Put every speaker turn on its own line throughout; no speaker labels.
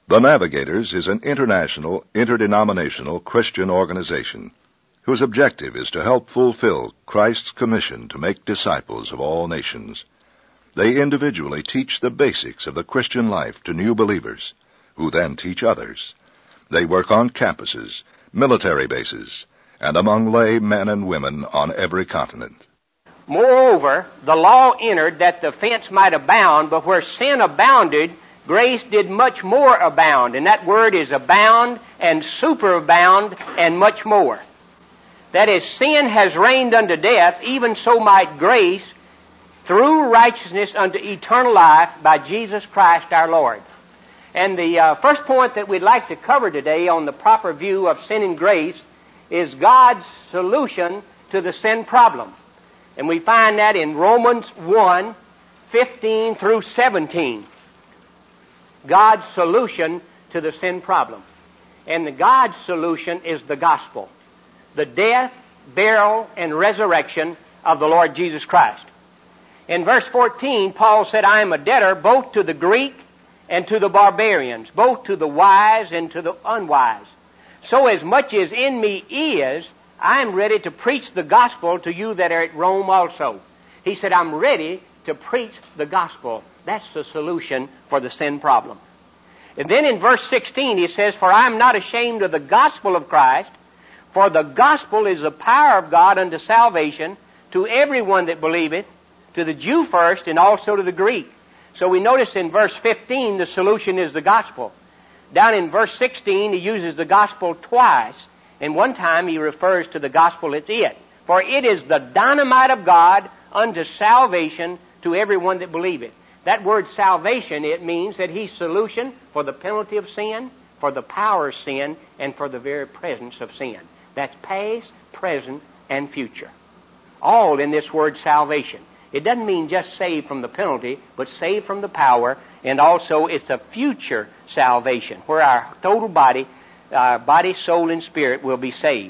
The Navigators is an international, interdenominational Christian organization whose objective is to help fulfill Christ's commission to make disciples of all nations. They individually teach the basics of the Christian life to new believers, who then teach others. They work on campuses, military bases, and among lay men and women on every continent.
Moreover, the law entered that the offense might abound, but where sin abounded, grace did much more abound. And that word is abound and superabound and much more. That is, sin has reigned unto death, even so might grace through righteousness unto eternal life by Jesus Christ our Lord. And the first point that we'd like to cover today on the proper view of sin and grace is God's solution to the sin problem. And we find that in Romans 1:15 through 17. God's solution to the sin problem. And God's solution is the gospel. The death, burial, and resurrection of the Lord Jesus Christ. In verse 14, Paul said, I am a debtor both to the Greek and to the barbarians, both to the wise and to the unwise. So as much as in me is, I am ready to preach the gospel to you that are at Rome also. He said, I'm ready to preach the gospel. That's the solution for the sin problem. And then in verse 16 he says, For I am not ashamed of the gospel of Christ, for the gospel is the power of God unto salvation to everyone that believeth, to the Jew first and also to the Greek. So we notice in verse 15 the solution is the gospel. Down in verse 16 he uses the gospel twice. And one time he refers to the gospel as it. For it is the dynamite of God unto salvation to everyone that believeth. That word salvation, it means that He's solution for the penalty of sin, for the power of sin, and for the very presence of sin. That's past, present, and future. All in this word salvation. It doesn't mean just saved from the penalty, but saved from the power, and also it's a future salvation, where our total body, soul, and spirit will be saved.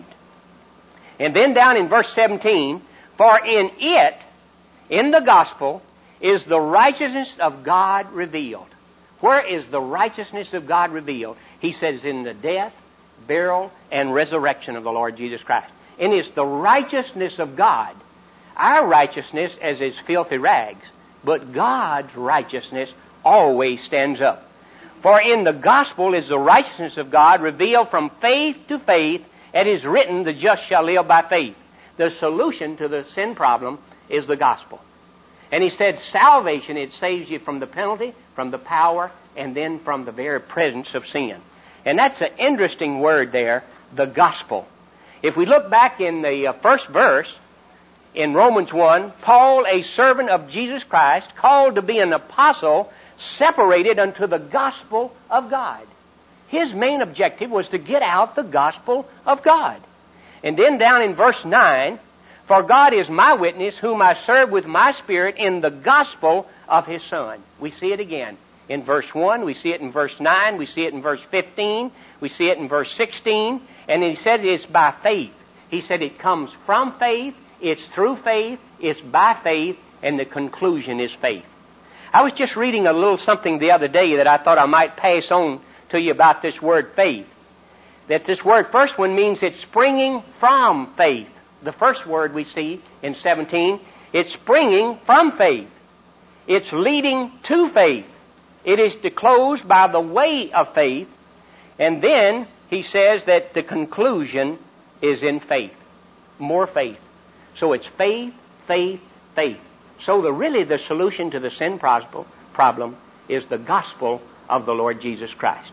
And then down in verse 17, For in it, in the gospel, is the righteousness of God revealed. Where is the righteousness of God revealed? He says in the death, burial, and resurrection of the Lord Jesus Christ. And it's the righteousness of God. Our righteousness as is filthy rags, but God's righteousness always stands up. For in the gospel is the righteousness of God revealed from faith to faith, and is written, the just shall live by faith. The solution to the sin problem is the gospel. And he said salvation, it saves you from the penalty, from the power, and then from the very presence of sin. And that's an interesting word there, the gospel. If we look back in the first verse, in Romans 1, Paul, a servant of Jesus Christ, called to be an apostle, separated unto the gospel of God. His main objective was to get out the gospel of God. And then down in verse 9, For God is my witness, whom I serve with my spirit in the gospel of His Son. We see it again in verse 1, we see it in verse 9, we see it in verse 15, we see it in verse 16, and he said it's by faith. He said it comes from faith, it's through faith, it's by faith, and the conclusion is faith. I was just reading a little something the other day that I thought I might pass on to you about this word faith. That this word, first one, means it's springing from faith. The first word we see in 17, it's springing from faith. It's leading to faith. It is disclosed by the way of faith. And then he says that the conclusion is in faith. More faith. So it's faith, faith, faith. So really the solution to the sin problem is the gospel of the Lord Jesus Christ.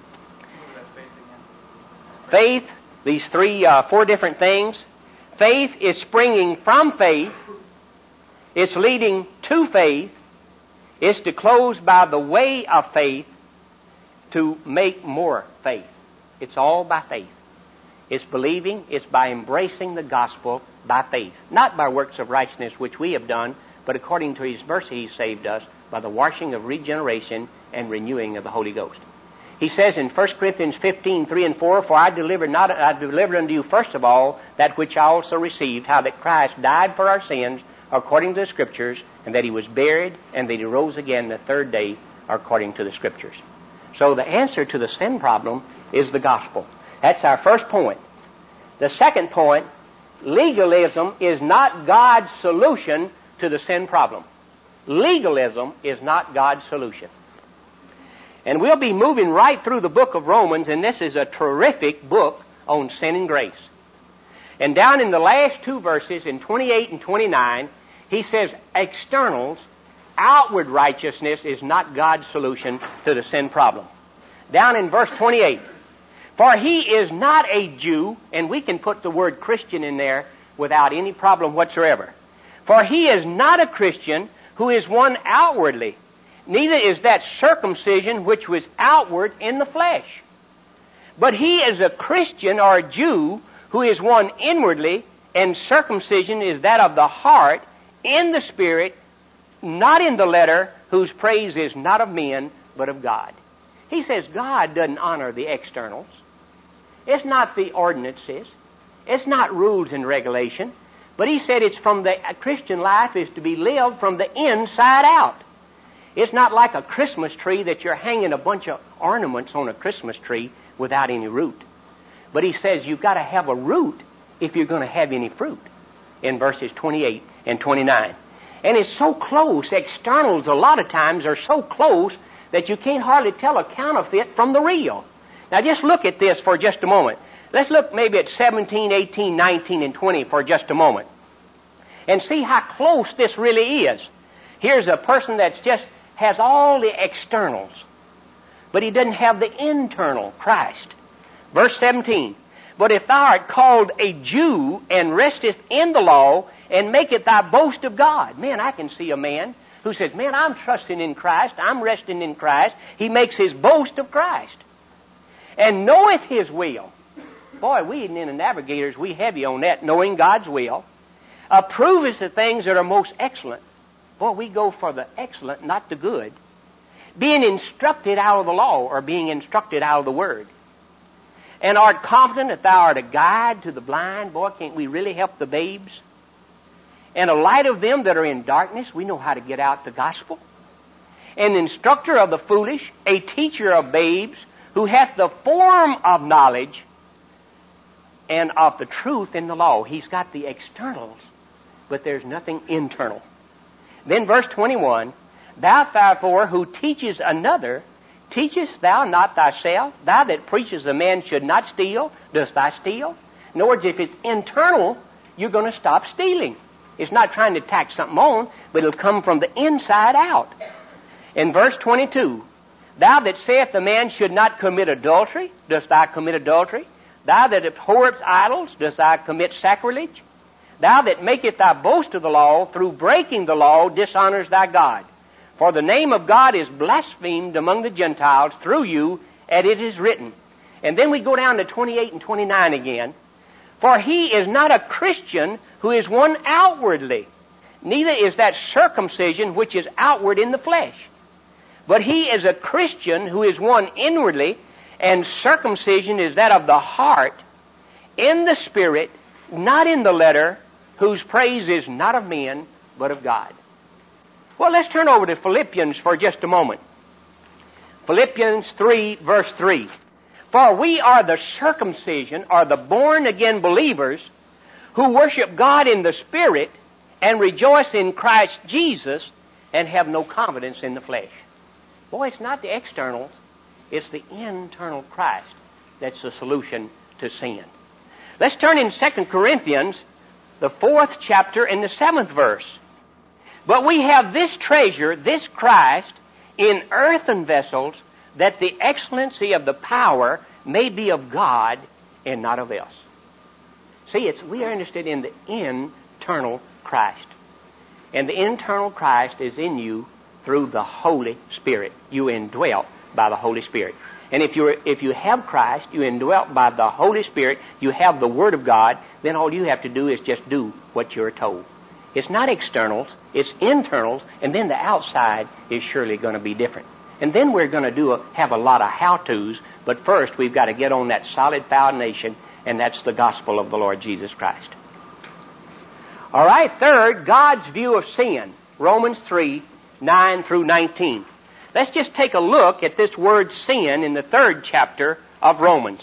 Faith, these four different things. Faith is springing from faith. It's leading to faith. It's disclosed by the way of faith to make more faith. It's all by faith. It's believing. It's by embracing the gospel by faith. Not by works of righteousness which we have done, but according to His mercy He saved us by the washing of regeneration and renewing of the Holy Ghost. He says in 1 Corinthians 15, 3 and 4, For I delivered unto you first of all that which I also received, how that Christ died for our sins according to the Scriptures, and that He was buried, and that He rose again the third day according to the Scriptures. So the answer to the sin problem is the gospel. That's our first point. The second point, legalism is not God's solution to the sin problem. Legalism is not God's solution. And we'll be moving right through the book of Romans, and this is a terrific book on sin and grace. And down in the last two verses, in 28 and 29, he says externals, outward righteousness is not God's solution to the sin problem. Down in verse 28, for he is not a Jew, and we can put the word Christian in there without any problem whatsoever. For he is not a Christian who is one outwardly, neither is that circumcision which was outward in the flesh. But he is a Christian or a Jew who is one inwardly, and circumcision is that of the heart, in the spirit, not in the letter, whose praise is not of men, but of God. He says God doesn't honor the externals. It's not the ordinances. It's not rules and regulation. But he said it's from the Christian life is to be lived from the inside out. It's not like a Christmas tree that you're hanging a bunch of ornaments on a Christmas tree without any root. But he says you've got to have a root if you're going to have any fruit, in verses 28 and 29. And it's so close. Externals a lot of times are so close that you can't hardly tell a counterfeit from the real. Now just look at this for just a moment. Let's look maybe at 17, 18, 19, and 20 for just a moment. And see how close this really is. Here's a person that just has all the externals, but he doesn't have the internal, Christ. Verse 17, but if thou art called a Jew and restest in the law and maketh thy boast of God. Man, I can see a man who says, man, I'm trusting in Christ, I'm resting in Christ. He makes his boast of Christ. And knoweth his will. Boy, we in the Navigators, we heavy on that, knowing God's will. Approveth the things that are most excellent. Boy, we go for the excellent, not the good. Being instructed out of the law, or being instructed out of the Word. And art confident that thou art a guide to the blind. Boy, can't we really help the babes? And a light of them that are in darkness. We know how to get out the gospel. An instructor of the foolish, a teacher of babes, who hath the form of knowledge and of the truth in the law. He's got the externals, but there's nothing internal. Then verse 21, thou therefore who teachest another, teachest thou not thyself? Thou that preachest a man should not steal, dost thou steal? In other words, if it's internal, you're going to stop stealing. It's not trying to tack something on, but it'll come from the inside out. In verse 22, thou that saith the man should not commit adultery, dost thou commit adultery? Thou that abhorrest idols, dost thou commit sacrilege? Thou that maketh thy boast of the law, through breaking the law, dishonors thy God. For the name of God is blasphemed among the Gentiles through you, and it is written. And then we go down to 28 and 29 again. For he is not a Christian who is one outwardly, neither is that circumcision which is outward in the flesh. But he is a Christian who is one inwardly, and circumcision is that of the heart, in the spirit, not in the letter, whose praise is not of men, but of God. Well, let's turn over to Philippians for just a moment. Philippians 3, verse 3. For we are the circumcision, or the born-again believers, who worship God in the Spirit, and rejoice in Christ Jesus, and have no confidence in the flesh. Boy, it's not the externals, it's the internal Christ that's the solution to sin. Let's turn in 2 Corinthians, the 4th chapter and the 7th verse. But we have this treasure, this Christ, in earthen vessels, that the excellency of the power may be of God and not of us. See, we are interested in the internal Christ. And the internal Christ is in you through the Holy Spirit. You indwelt by the Holy Spirit. And if you have Christ, you indwelt by the Holy Spirit, you have the Word of God, then all you have to do is just do what you're told. It's not externals, it's internals, and then the outside is surely going to be different. And then we're going to have a lot of how-tos, but first we've got to get on that solid foundation, and that's the gospel of the Lord Jesus Christ. All right, third, God's view of sin. Romans 3, 9 through 19. Let's just take a look at this word sin in the 3rd chapter of Romans.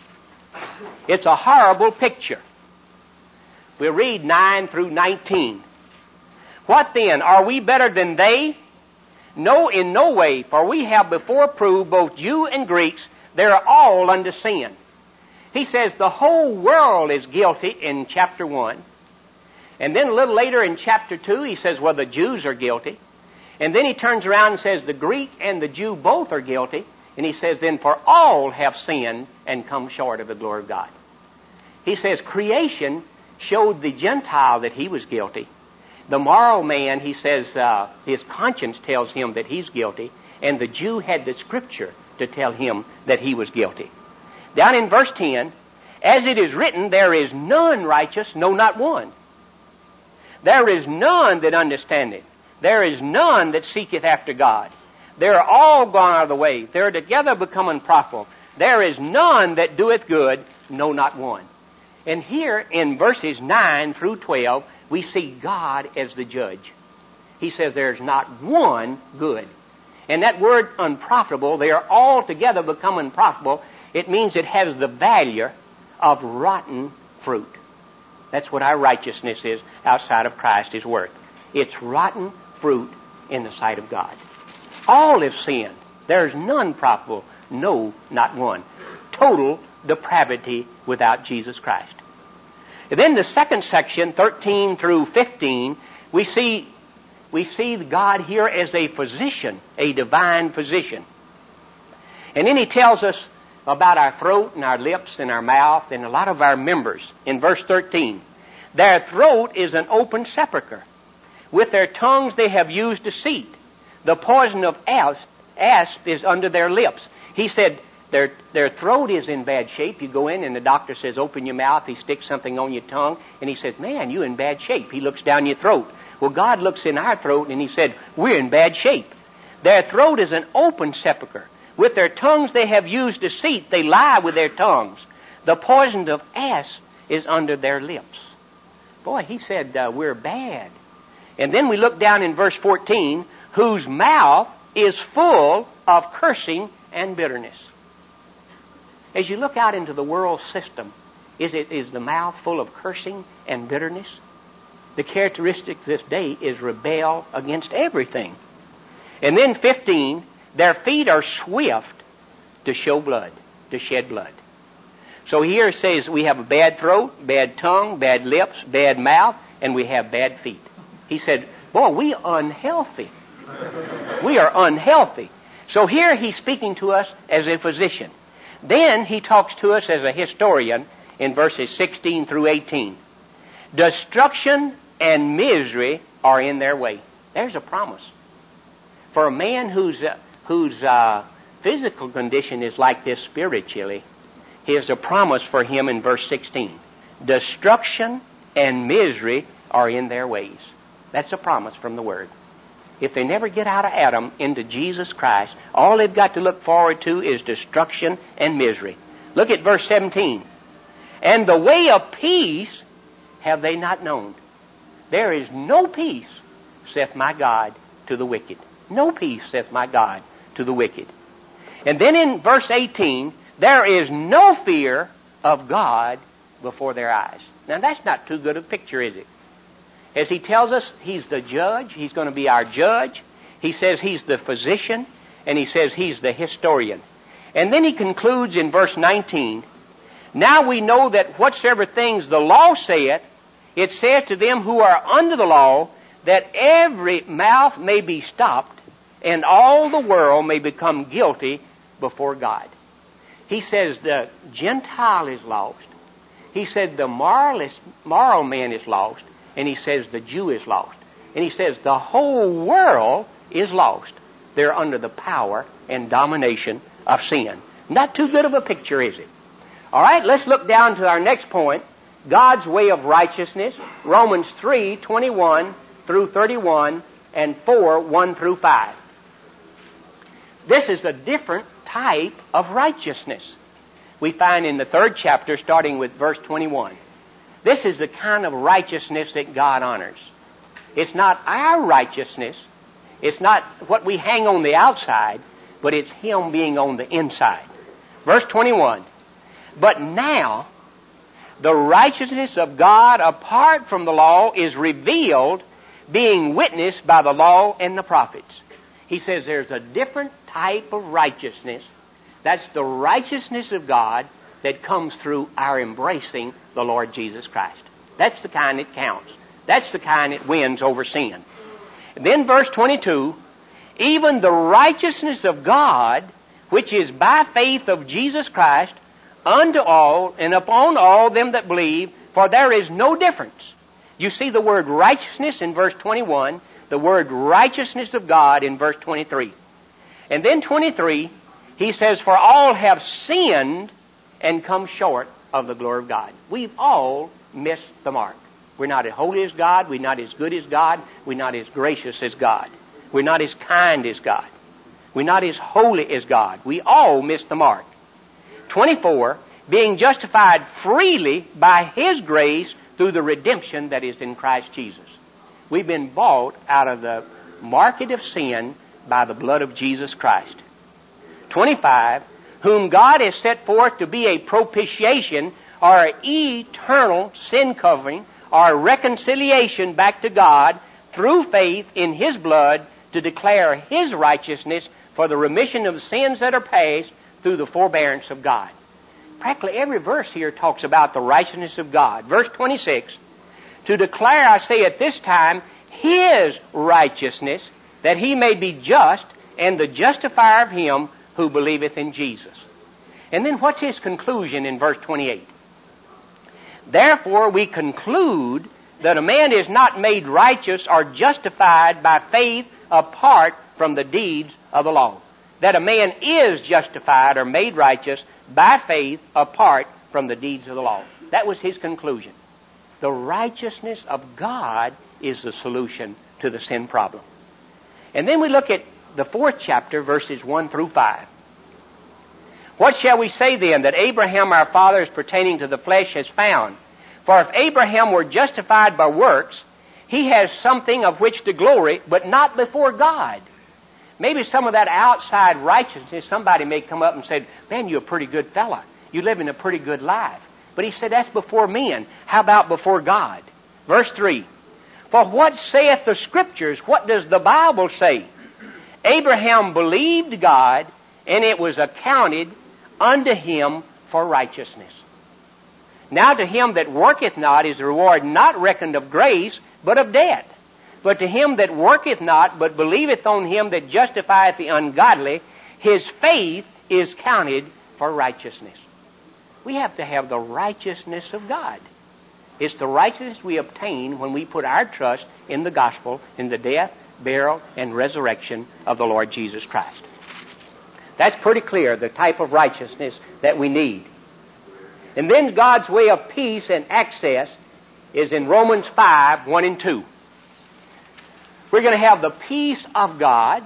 It's a horrible picture. We'll read 9 through 19. What then? Are we better than they? No, in no way, for we have before proved, both Jew and Greeks, they are all under sin. He says the whole world is guilty in chapter 1. And then a little later in chapter 2, he says, well, the Jews are guilty. And then he turns around and says the Greek and the Jew both are guilty. And he says, then for all have sinned and come short of the glory of God. He says creation showed the Gentile that he was guilty. The moral man, he says, his conscience tells him that he's guilty. And the Jew had the Scripture to tell him that he was guilty. Down in verse 10, as it is written, there is none righteous, no, not one. There is none that understandeth. There is none that seeketh after God. They are all gone out of the way. They are together become unprofitable. There is none that doeth good, no, not one. And here in verses 9 through 12, we see God as the judge. He says there's not one good. And that word unprofitable, they are all together become unprofitable. It means it has the value of rotten fruit. That's what our righteousness is outside of Christ is worth. It's rotten fruit in the sight of God. All have sinned. There's none profitable. No, not one. Total depravity without Jesus Christ. And then the second section, 13 through 15, we see God here as a physician, a divine physician. And then he tells us about our throat and our lips and our mouth and a lot of our members. In verse 13, their throat is an open sepulchre. With their tongues they have used deceit. The poison of asp is under their lips. He said their throat is in bad shape. You go in and the doctor says, open your mouth. He sticks something on your tongue. And he says, man, you're in bad shape. He looks down your throat. Well, God looks in our throat and he said, we're in bad shape. Their throat is an open sepulchre. With their tongues they have used deceit. They lie with their tongues. The poison of asp is under their lips. Boy, he said, we're bad. And then we look down in verse 14, whose mouth is full of cursing and bitterness. As you look out into the world system, is the mouth full of cursing and bitterness? The characteristic of this day is rebel against everything. And then 15, their feet are swift to show blood, to shed blood. So here it says we have a bad throat, bad tongue, bad lips, bad mouth, and we have bad feet. He said, boy, we are unhealthy. We are unhealthy. So here he's speaking to us as a physician. Then he talks to us as a historian in verses 16 through 18. Destruction and misery are in their way. There's a promise. For a man whose physical condition is like this spiritually, here's a promise for him in verse 16. Destruction and misery are in their ways. That's a promise from the Word. If they never get out of Adam into Jesus Christ, all they've got to look forward to is destruction and misery. Look at verse 17. And the way of peace have they not known. There is no peace, saith my God, to the wicked. No peace, saith my God, to the wicked. And then in verse 18, there is no fear of God before their eyes. Now that's not too good a picture, is it? As he tells us, he's the judge. He's going to be our judge. He says he's the physician. And he says he's the historian. And then he concludes in verse 19, now we know that whatsoever things the law saith, it saith to them who are under the law, that every mouth may be stopped, and all the world may become guilty before God. He says the Gentile is lost. He said the moral man is lost. And he says the Jew is lost. And he says the whole world is lost. They're under the power and domination of sin. Not too good of a picture, is it? All right, let's look down to our next point. God's way of righteousness. Romans 3:21 through 31 and 4:1 through 5. This is a different type of righteousness. We find in the 3rd chapter starting with verse 21. This is the kind of righteousness that God honors. It's not our righteousness. It's not what we hang on the outside, but it's Him being on the inside. Verse 21, but now the righteousness of God apart from the law is revealed, being witnessed by the law and the prophets. He says there's a different type of righteousness. That's the righteousness of God that comes through our embracing the Lord Jesus Christ. That's the kind that counts. That's the kind that wins over sin. And then verse 22, even the righteousness of God, which is by faith of Jesus Christ, unto all and upon all them that believe, for there is no difference. You see the word righteousness in verse 21, the word righteousness of God in verse 23. And then 23, he says, for all have sinned and come short of the glory of God. We've all missed the mark. We're not as holy as God. We're not as good as God. We're not as gracious as God. We're not as kind as God. We're not as holy as God. We all miss the mark. 24, being justified freely by His grace through the redemption that is in Christ Jesus. We've been bought out of the market of sin by the blood of Jesus Christ. 25, whom God has set forth to be a propitiation or an eternal sin covering or reconciliation back to God through faith in His blood to declare His righteousness for the remission of sins that are past through the forbearance of God. Practically every verse here talks about the righteousness of God. Verse 26, to declare, I say at this time, His righteousness, that He may be just and the justifier of him who believeth in Jesus. And then what's His conclusion in verse 28? Therefore we conclude that a man is not made righteous or justified by faith apart from the deeds of the law. That a man is justified or made righteous by faith apart from the deeds of the law. That was his conclusion. The righteousness of God is the solution to the sin problem. And then we look at the 4th chapter, verses 1 through 5. What shall we say then that Abraham our father, as pertaining to the flesh, has found? For if Abraham were justified by works, he has something of which to glory, but not before God. Maybe some of that outside righteousness, somebody may come up and say, man, you're a pretty good fella. You live in a pretty good life. But he said, that's before men. How about before God? Verse 3, for what saith the Scriptures? What does the Bible say? Abraham believed God, and it was accounted unto him for righteousness. Now to him that worketh not is the reward not reckoned of grace, but of debt. But to him that worketh not, but believeth on Him that justifieth the ungodly, his faith is counted for righteousness. We have to have the righteousness of God. It's the righteousness we obtain when we put our trust in the gospel, in the death, burial, and resurrection of the Lord Jesus Christ. That's pretty clear, the type of righteousness that we need. And then God's way of peace and access is in Romans 5, 1 and 2. We're going to have the peace of God,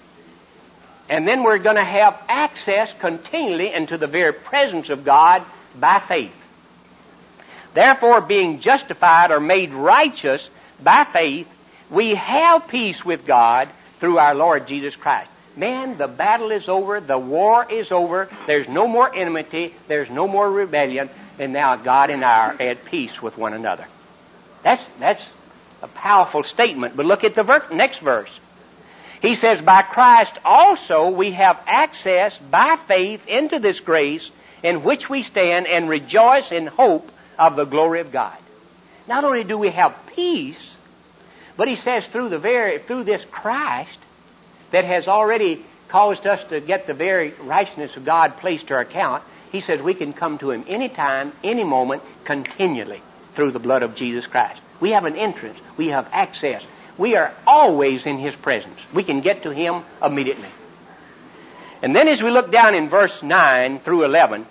and then we're going to have access continually into the very presence of God by faith. Therefore, being justified or made righteous by faith, we have peace with God through our Lord Jesus Christ. Man, the battle is over, the war is over, there's no more enmity, there's no more rebellion, and now God and I are at peace with one another. That's a powerful statement, but look at the next verse. He says, by Christ also we have access by faith into this grace in which we stand and rejoice in hope of the glory of God. Not only do we have peace, but he says through this Christ that has already caused us to get the very righteousness of God placed to our account, he says we can come to Him anytime, any moment, continually through the blood of Jesus Christ. We have an entrance. We have access. We are always in His presence. We can get to Him immediately. And then as we look down in verse 9 through 11,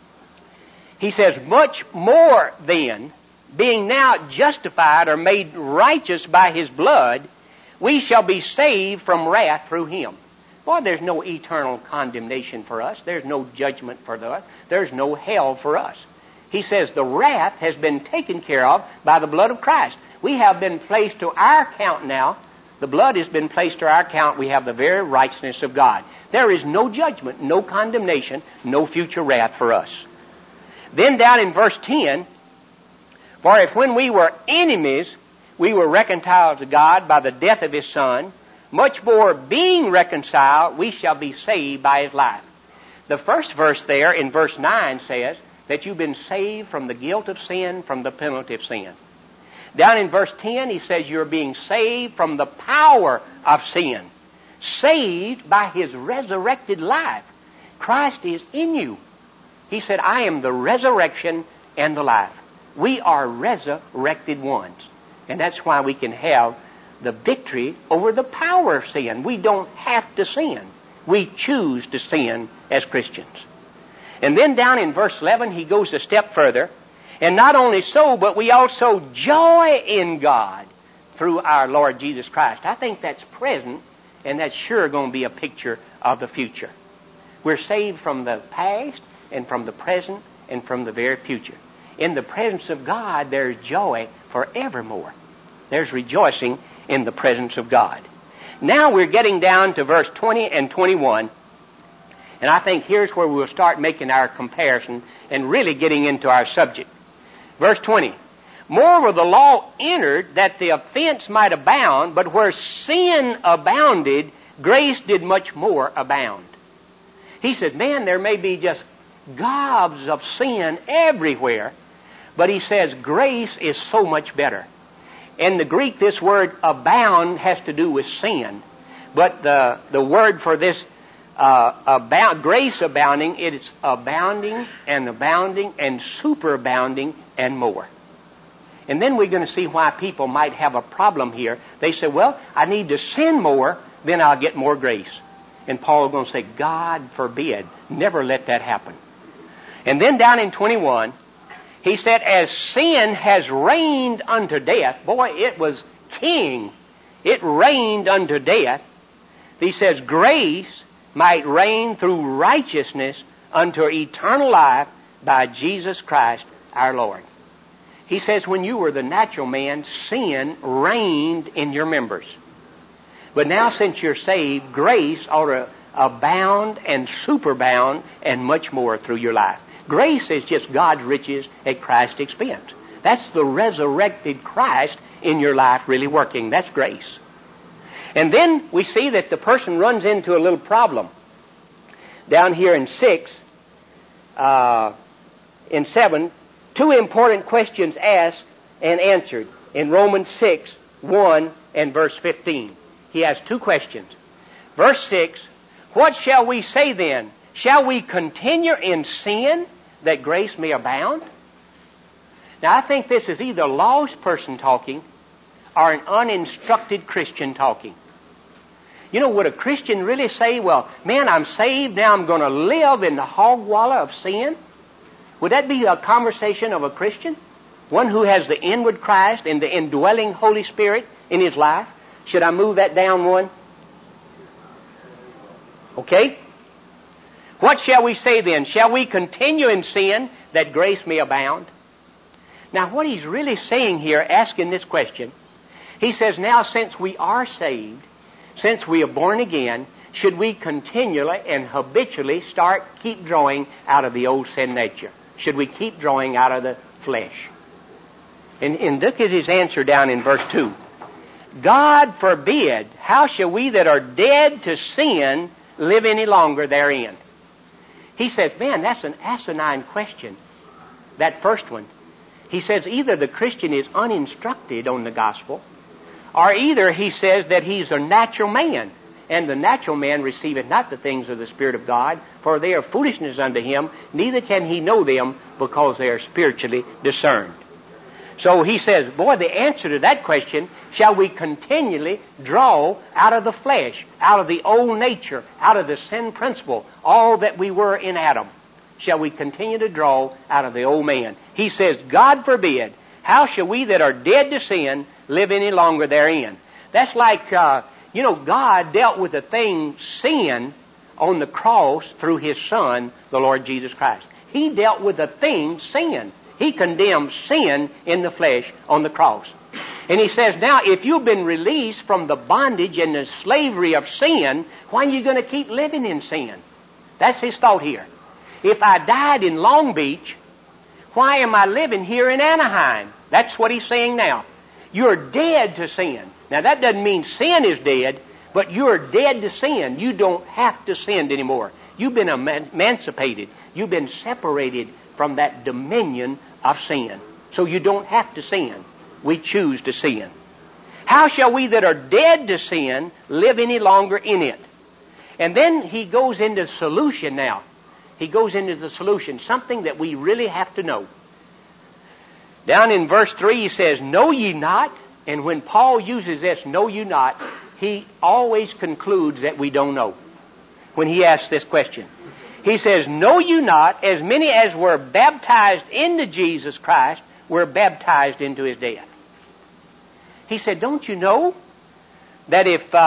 he says, much more then, being now justified or made righteous by His blood, we shall be saved from wrath through Him. Boy, there's no eternal condemnation for us. There's no judgment for us. There's no hell for us. He says the wrath has been taken care of by the blood of Christ. We have been placed to our account now The blood has been placed to our account. We have the very righteousness of God. There is no judgment, no condemnation, no future wrath for us. Then down in verse 10, for if when we were enemies, we were reconciled to God by the death of His Son, much more being reconciled, we shall be saved by His life. The first verse there in verse 9 says that you've been saved from the guilt of sin, from the penalty of sin. Down in verse 10, he says you're being saved from the power of sin. Saved by His resurrected life. Christ is in you. He said, I am the resurrection and the life. We are resurrected ones. And that's why we can have the victory over the power of sin. We don't have to sin. We choose to sin as Christians. And then down in verse 11, he goes a step further. And not only so, but we also joy in God through our Lord Jesus Christ. I think that's present, and that's sure going to be a picture of the future. We're saved from the past and from the present and from the very future. In the presence of God, there's joy forevermore. There's rejoicing in the presence of God. Now we're getting down to verse 20 and 21, and I think here's where we'll start making our comparison and really getting into our subject. Verse 20, moreover the law entered that the offense might abound, but where sin abounded, grace did much more abound. He said, man, there may be just gobs of sin everywhere, but he says grace is so much better. In the Greek, this word abound has to do with sin. But the word for this grace abounding, it is abounding and superabounding and more. And then we're going to see why people might have a problem here. They say, well, I need to sin more, then I'll get more grace. And Paul is going to say, God forbid, never let that happen. And then down in 21, he said, as sin has reigned unto death, boy, it was king. It reigned unto death. He says, grace might reign through righteousness unto eternal life by Jesus Christ our Lord. He says, when you were the natural man, sin reigned in your members. But now since you're saved, grace ought to abound and superabound and much more through your life. Grace is just God's riches at Christ's expense. That's the resurrected Christ in your life really working. That's grace. And then we see that the person runs into a little problem. Down here in 7, two important questions asked and answered. In Romans 6, 1 and verse 15. He has two questions. Verse 6, what shall we say then? Shall we continue in sin that grace may abound? Now I think this is either a lost person talking or an uninstructed Christian talking. You know, would a Christian really say, well, man, I'm saved, now I'm going to live in the hogwallah of sin? Would that be a conversation of a Christian? One who has the inward Christ and the indwelling Holy Spirit in his life? Should I move that down one? Okay? What shall we say then? Shall we continue in sin that grace may abound? Now what he's really saying here, asking this question, he says, now since we are saved, since we are born again, should we continually and habitually keep drawing out of the old sin nature? Should we keep drawing out of the flesh? And look at his answer down in verse 2. God forbid, how shall we that are dead to sin live any longer therein? He says, man, that's an asinine question, that first one. He says either the Christian is uninstructed on the gospel, or either he says that he's a natural man, and the natural man receiveth not the things of the Spirit of God, for they are foolishness unto him, neither can he know them, because they are spiritually discerned. So he says, boy, the answer to that question, shall we continually draw out of the flesh, out of the old nature, out of the sin principle, all that we were in Adam? Shall we continue to draw out of the old man? He says, God forbid, how shall we that are dead to sin live any longer therein? That's like, God dealt with the thing sin on the cross through His Son, the Lord Jesus Christ. He dealt with the thing sin. He condemned sin in the flesh on the cross. And he says, now, if you've been released from the bondage and the slavery of sin, why are you going to keep living in sin? That's his thought here. If I died in Long Beach, why am I living here in Anaheim? That's what he's saying now. You're dead to sin. Now, that doesn't mean sin is dead, but you're dead to sin. You don't have to sin anymore. You've been emancipated. You've been separated from that dominion of sin. So you don't have to sin. We choose to sin. How shall we that are dead to sin live any longer in it? And then he goes into solution now. He goes into the solution, something that we really have to know. Down in verse 3 he says, know ye not? And when Paul uses this, know you not, he always concludes that we don't know when he asks this question. He says, know you not, as many as were baptized into Jesus Christ were baptized into his death. He said, don't you know that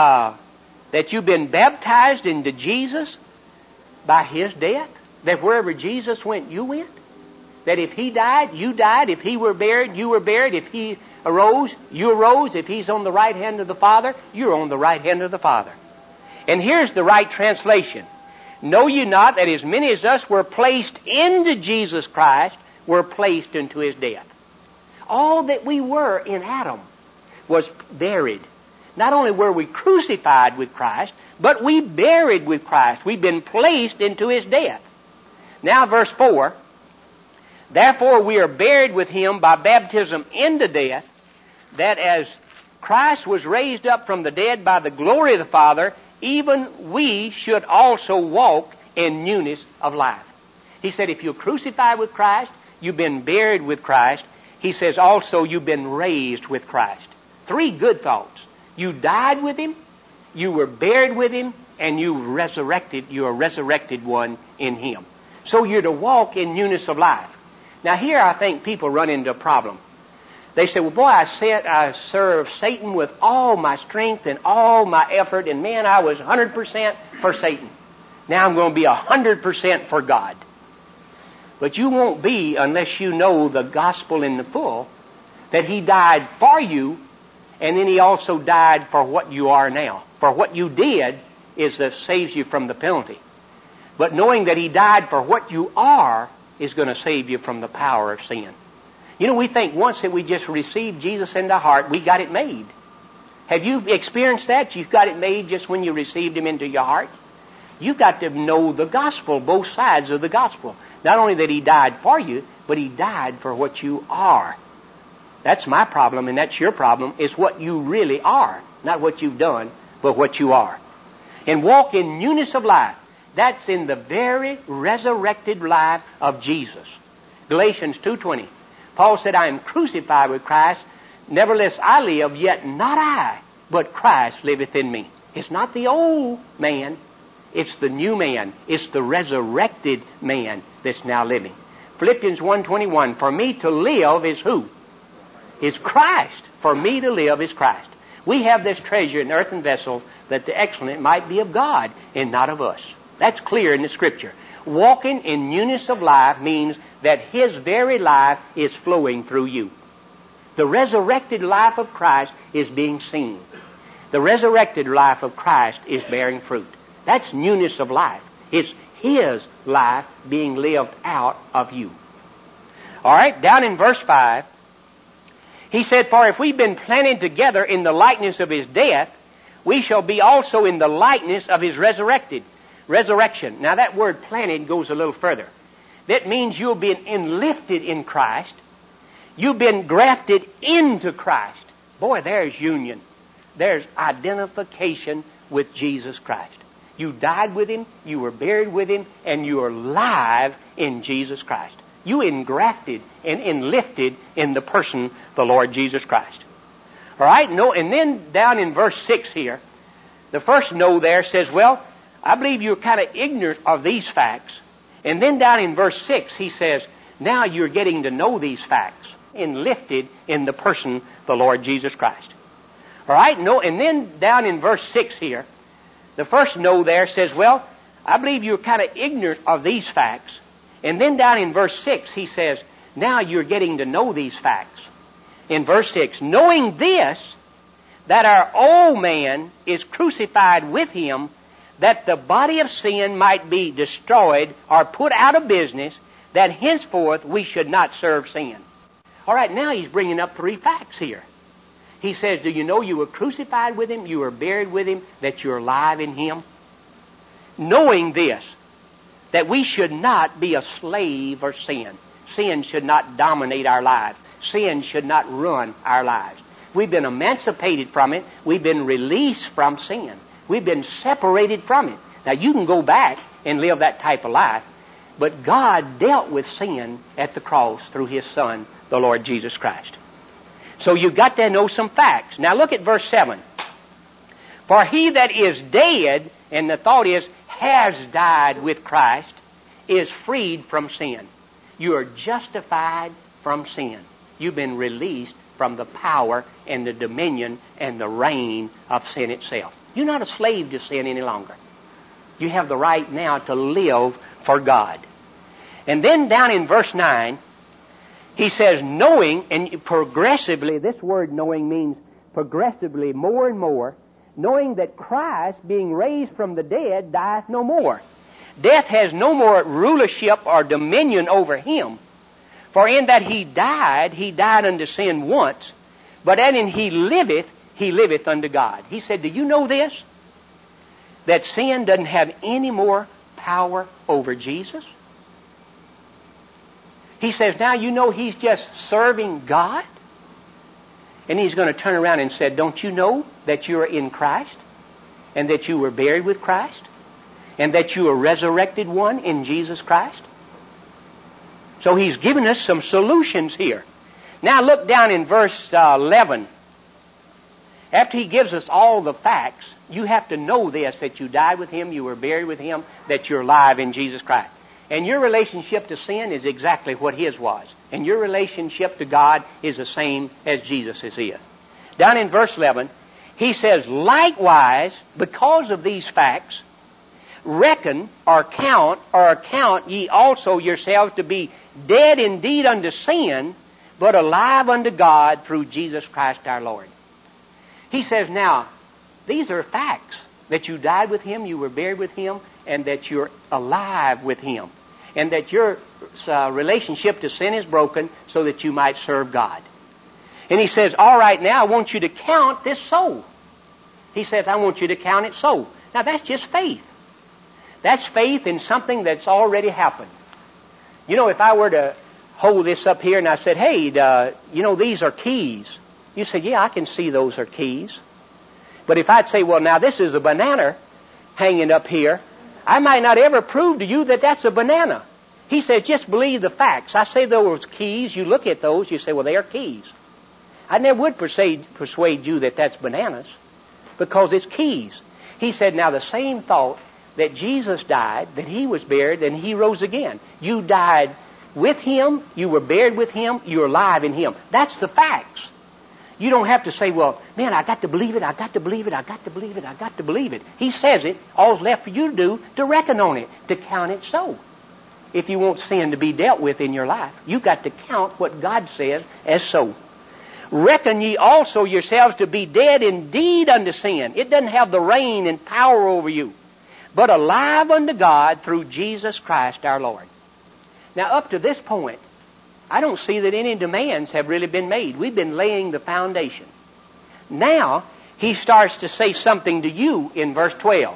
that you've been baptized into Jesus by his death? That wherever Jesus went, you went? That if he died, you died. If he were buried, you were buried. If he arose, you arose. If he's on the right hand of the Father, you're on the right hand of the Father. And here's the right translation. Know ye not that as many as us were placed into Jesus Christ were placed into his death? All that we were in Adam was buried. Not only were we crucified with Christ, but we buried with Christ. We've been placed into his death. Now verse 4, therefore we are buried with him by baptism into death, that as Christ was raised up from the dead by the glory of the Father, even we should also walk in newness of life. He said, if you're crucified with Christ, you've been buried with Christ. He says also you've been raised with Christ. Three good thoughts. You died with him, you were buried with him, and you're a resurrected one in him. So you're to walk in newness of life. Now here I think people run into a problem. They say, well boy, I served Satan with all my strength and all my effort, and man, I was 100% for Satan. Now I'm going to be 100% for God. But you won't be unless you know the gospel in the full, that he died for you, and then he also died for what you are now. For what you did is that saves you from the penalty. But knowing that he died for what you are is going to save you from the power of sin. You know, we think once that we just received Jesus into our heart, we got it made. Have you experienced that? You've got it made just when you received him into your heart? You've got to know the gospel, both sides of the gospel. Not only that he died for you, but he died for what you are. That's my problem, and that's your problem. It's what you really are. Not what you've done, but what you are. And walk in newness of life. That's in the very resurrected life of Jesus. Galatians 2:20. Paul said, I am crucified with Christ. Nevertheless I live, yet not I, but Christ liveth in me. It's not the old man. It's the new man. It's the resurrected man that's now living. Philippians 1:21. For me to live is who? Is Christ. For me to live is Christ. We have this treasure in earthen vessels, that the excellent might be of God and not of us. That's clear in the Scripture. Walking in newness of life means that his very life is flowing through you. The resurrected life of Christ is being seen. The resurrected life of Christ is bearing fruit. That's newness of life. It's his life being lived out of you. All right, down in verse 5, he said, for if we've been planted together in the likeness of his death, we shall be also in the likeness of his resurrection. Now that word planted goes a little further. That means you've been enlifted in Christ. You've been grafted into Christ. Boy, there's union. There's identification with Jesus Christ. You died with him, you were buried with him, and you are alive in Jesus Christ. You engrafted and enlifted in the person, the Lord Jesus Christ. All right, no, and then down in verse 6 here, the first no there says, well, I believe you're kind of ignorant of these facts. And then down in verse 6, he says, now you're getting to know these facts, enlifted in the person, the Lord Jesus Christ. All right, no, and then down in verse 6 here, the first no there says, well, I believe you're kind of ignorant of these facts. And then down in verse 6, he says, now you're getting to know these facts. in verse 6, knowing this, that our old man is crucified with him, that the body of sin might be destroyed or put out of business, that henceforth we should not serve sin. All right, now he's bringing up 3 facts here. He says, do you know you were crucified with him, you were buried with him, that you're alive in him? Knowing this, that we should not be a slave of sin. Sin should not dominate our lives. Sin should not run our lives. We've been emancipated from it. We've been released from sin. We've been separated from it. Now, you can go back and live that type of life, but God dealt with sin at the cross through His Son, the Lord Jesus Christ. So you've got to know some facts. Now look at verse 7. For he that is dead, and the thought is, has died with Christ, is freed from sin. You are justified from sin. You've been released from the power and the dominion and the reign of sin itself. You're not a slave to sin any longer. You have the right now to live for God. And then down in verse 9, he says, knowing, and progressively, this word knowing means progressively more and more, knowing that Christ, being raised from the dead, dieth no more. Death has no more rulership or dominion over him. For in that he died unto sin once, but in he liveth unto God. He said, do you know this? That sin doesn't have any more power over Jesus? He says, now you know he's just serving God? And he's going to turn around and say, don't you know that you're in Christ? And that you were buried with Christ? And that you are resurrected one in Jesus Christ? So he's given us some solutions here. Now look down in verse 11. After he gives us all the facts, you have to know this, that you died with him, you were buried with him, that you're alive in Jesus Christ. And your relationship to sin is exactly what his was. And your relationship to God is the same as Jesus' is. Down in verse 11, he says, likewise, because of these facts, reckon or account ye also yourselves to be dead indeed unto sin, but alive unto God through Jesus Christ our Lord. He says, now, these are facts, that you died with him, you were buried with him, and that you're alive with him. And that your relationship to sin is broken so that you might serve God. And he says, all right, now I want you to count this so. He says, I want you to count it so. Now that's just faith. That's faith in something that's already happened. You know, if I were to hold this up here and I said, hey, these are keys. You say, yeah, I can see those are keys. But if I'd say, well, now this is a banana hanging up here, I might not ever prove to you that that's a banana. He says, just believe the facts. I say those keys, you look at those, you say, well, they are keys. I never would persuade you that that's bananas, because it's keys. He said, now the same thought, that Jesus died, that he was buried, and he rose again. You died with him, you were buried with him, you're alive in him. That's the facts. You don't have to say, well, man, I got to believe it, I got to believe it, I got to believe it, I got to believe it. He says it. All's left for you to do to reckon on it, to count it so. If you want sin to be dealt with in your life, you've got to count what God says as so. Reckon ye also yourselves to be dead indeed unto sin. It doesn't have the reign and power over you, but alive unto God through Jesus Christ our Lord. Now up to this point, I don't see that any demands have really been made. We've been laying the foundation. Now, he starts to say something to you in verse 12.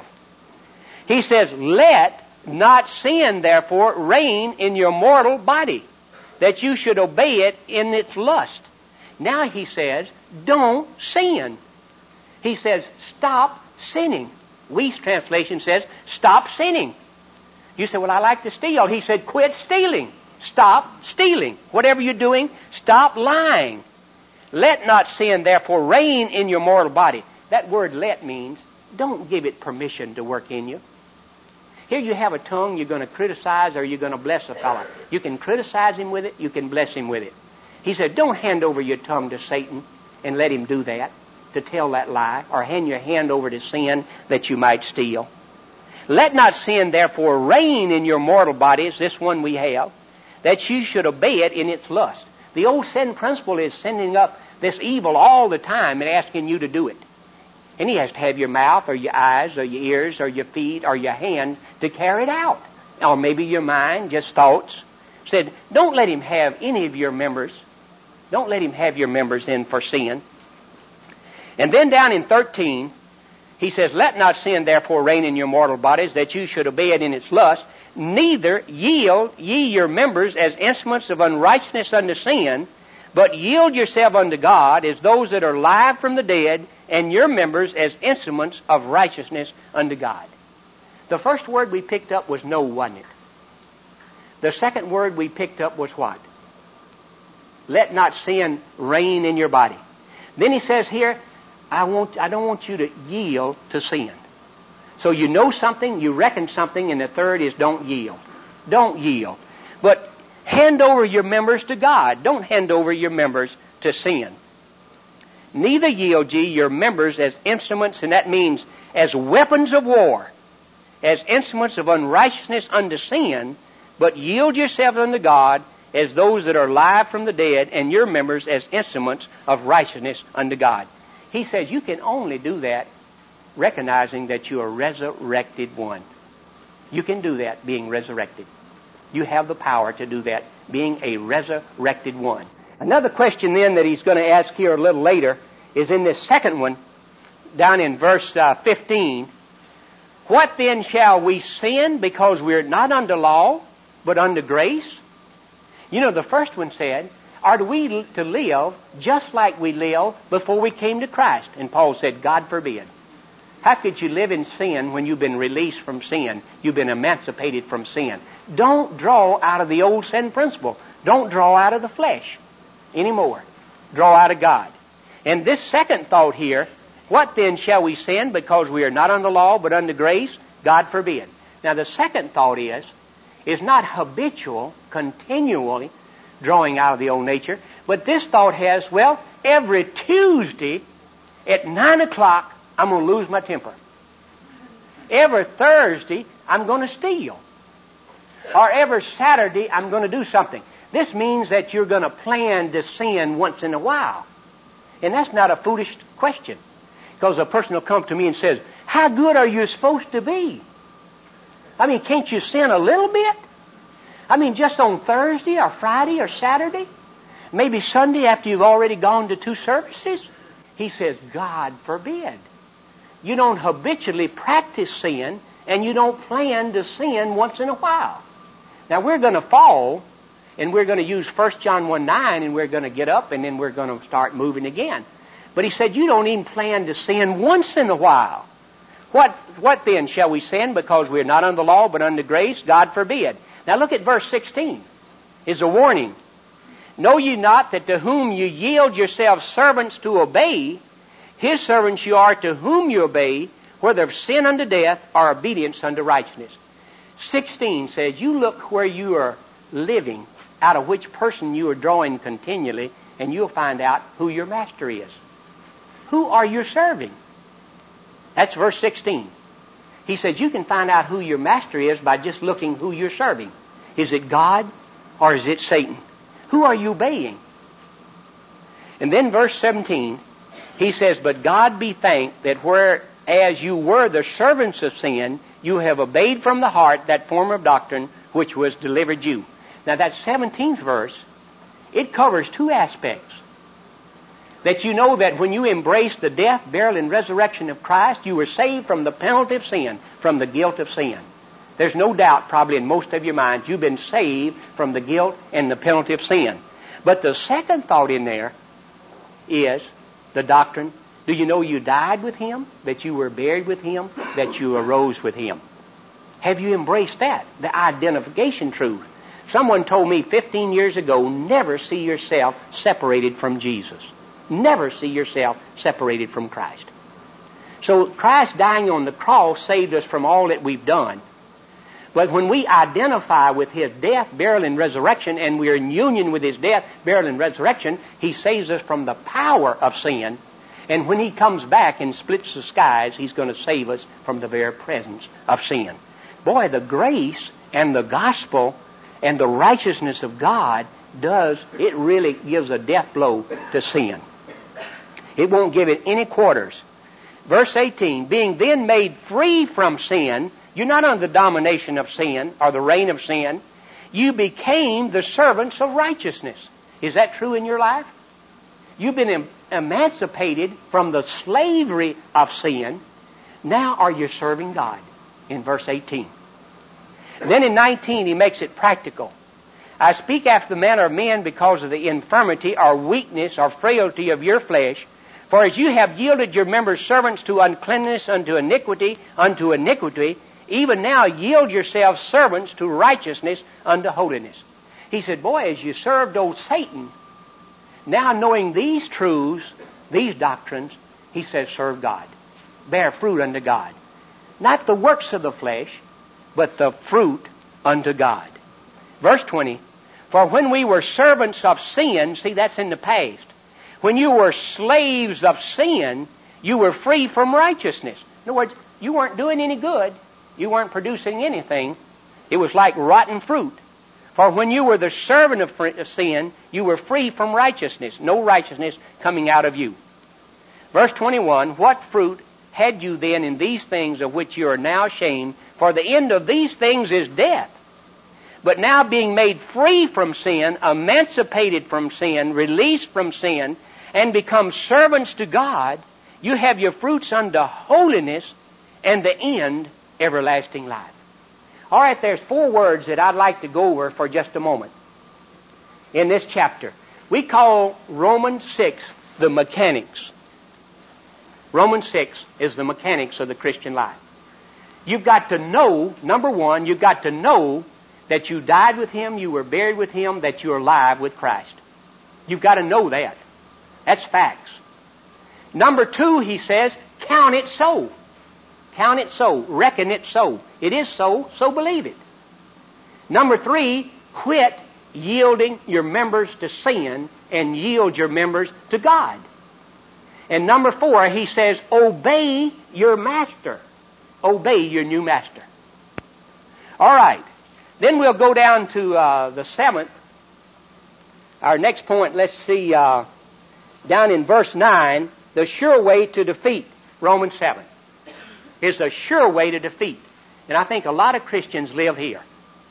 He says, let not sin, therefore, reign in your mortal body, that you should obey it in its lust. Now he says, don't sin. He says, stop sinning. We's translation says, stop sinning. You say, well, I like to steal. He said, quit stealing. Stop stealing. Whatever you're doing, stop lying. Let not sin, therefore, reign in your mortal body. That word let means don't give it permission to work in you. Here you have a tongue, you're going to criticize or you're going to bless a fellow. You can criticize him with it, you can bless him with it. He said, don't hand over your tongue to Satan and let him do that, to tell that lie, or hand your hand over to sin that you might steal. Let not sin, therefore, reign in your mortal bodies, this one we have, that you should obey it in its lust. The old sin principle is sending up this evil all the time and asking you to do it. And he has to have your mouth or your eyes or your ears or your feet or your hand to carry it out. Or maybe your mind, just thoughts. Said, don't let him have any of your members. Don't let him have your members in for sin. And then down in 13, he says, let not sin therefore reign in your mortal bodies, that you should obey it in its lust. Neither yield ye your members as instruments of unrighteousness unto sin, but yield yourself unto God as those that are alive from the dead, and your members as instruments of righteousness unto God. The first word we picked up was no, wasn't it? The second word we picked up was what? Let not sin reign in your body. Then he says here, I don't want you to yield to sin. So you know something, you reckon something, and the third is don't yield. Don't yield. But hand over your members to God. Don't hand over your members to sin. Neither yield ye your members as instruments, and that means as weapons of war, as instruments of unrighteousness unto sin, but yield yourselves unto God as those that are alive from the dead, and your members as instruments of righteousness unto God. He says you can only do that recognizing that you are a resurrected one. You can do that being resurrected. You have the power to do that being a resurrected one. Another question then that he's going to ask here a little later is in this second one, down in verse 15. What then shall we sin because we're not under law, but under grace? You know, the first one said, are we to live just like we lived before we came to Christ? And Paul said, God forbid. How could you live in sin when you've been released from sin? You've been emancipated from sin. Don't draw out of the old sin principle. Don't draw out of the flesh anymore. Draw out of God. And this second thought here, what then shall we sin because we are not under law but under grace? God forbid. Now the second thought is not habitual, continually drawing out of the old nature, but this thought has, well, every Tuesday at 9 o'clock I'm going to lose my temper. Every Thursday I'm going to steal. Or every Saturday I'm going to do something. This means that you're going to plan to sin once in a while. And that's not a foolish question. Because a person will come to me and says, how good are you supposed to be? I mean, can't you sin a little bit? I mean, just on Thursday or Friday or Saturday? Maybe Sunday after you've already gone to 2 services? He says, God forbid. You don't habitually practice sin, and you don't plan to sin once in a while. Now, we're going to fall, and we're going to use 1 John 1:9, and we're going to get up, and then we're going to start moving again. But he said, you don't even plan to sin once in a while. What then shall we sin because we're not under law but under grace? God forbid. Now look at verse 16. It's a warning. Know ye not that to whom you yield yourselves servants to obey, his servants you are to whom you obey, whether of sin unto death or obedience unto righteousness. 16 says, you look where you are living, out of which person you are drawing continually, and you'll find out who your master is. Who are you serving? That's verse 16. He says you can find out who your master is by just looking who you're serving. Is it God or is it Satan? Who are you obeying? And then verse 17, he says, but God be thanked that whereas you were the servants of sin, you have obeyed from the heart that form of doctrine which was delivered you. Now that 17th verse, it covers 2 aspects. That you know that when you embraced the death, burial, and resurrection of Christ, you were saved from the penalty of sin, from the guilt of sin. There's no doubt probably in most of your minds you've been saved from the guilt and the penalty of sin. But the second thought in there is the doctrine. Do you know you died with Him? That you were buried with Him? That you arose with Him? Have you embraced that? The identification truth. Someone told me 15 years ago, never see yourself separated from Jesus. Never see yourself separated from Christ. So Christ dying on the cross saved us from all that we've done. But when we identify with His death, burial, and resurrection, and we are in union with His death, burial, and resurrection, He saves us from the power of sin. And when He comes back and splits the skies, He's going to save us from the very presence of sin. Boy, the grace and the gospel and the righteousness of God it really gives a death blow to sin. It won't give it any quarters. Verse 18, being then made free from sin, you're not under the domination of sin or the reign of sin. You became the servants of righteousness. Is that true in your life? You've been emancipated from the slavery of sin. Now are you serving God? In verse 18. Then in 19 he makes it practical. I speak after the manner of men because of the infirmity or weakness or frailty of your flesh. For as you have yielded your members servants to uncleanness, unto iniquity, even now yield yourselves servants to righteousness, unto holiness. He said, boy, as you served old Satan, now knowing these truths, these doctrines, he says, serve God. Bear fruit unto God. Not the works of the flesh, but the fruit unto God. Verse 20, for when we were servants of sin, see, that's in the past. When you were slaves of sin, you were free from righteousness. In other words, you weren't doing any good. You weren't producing anything. It was like rotten fruit. For when you were the servant of sin, you were free from righteousness. No righteousness coming out of you. Verse 21, what fruit had you then in these things of which you are now ashamed? For the end of these things is death. But now being made free from sin, emancipated from sin, released from sin, and become servants to God, you have your fruits unto holiness, and the end, everlasting life. All right, there's 4 words that I'd like to go over for just a moment in this chapter. We call Romans 6 the mechanics. Romans 6 is the mechanics of the Christian life. You've got to know, number 1, you've got to know that you died with Him, you were buried with Him, that you're alive with Christ. You've got to know that. That's facts. Number 2, he says, count it so. Count it so. Reckon it so. It is so, so believe it. Number 3, quit yielding your members to sin and yield your members to God. And number 4, he says, obey your master. Obey your new master. All right. Then we'll go down to the 7th. Our next point, let's see, down in verse 9, the sure way to defeat. Romans 7 is a sure way to defeat. And I think a lot of Christians live here.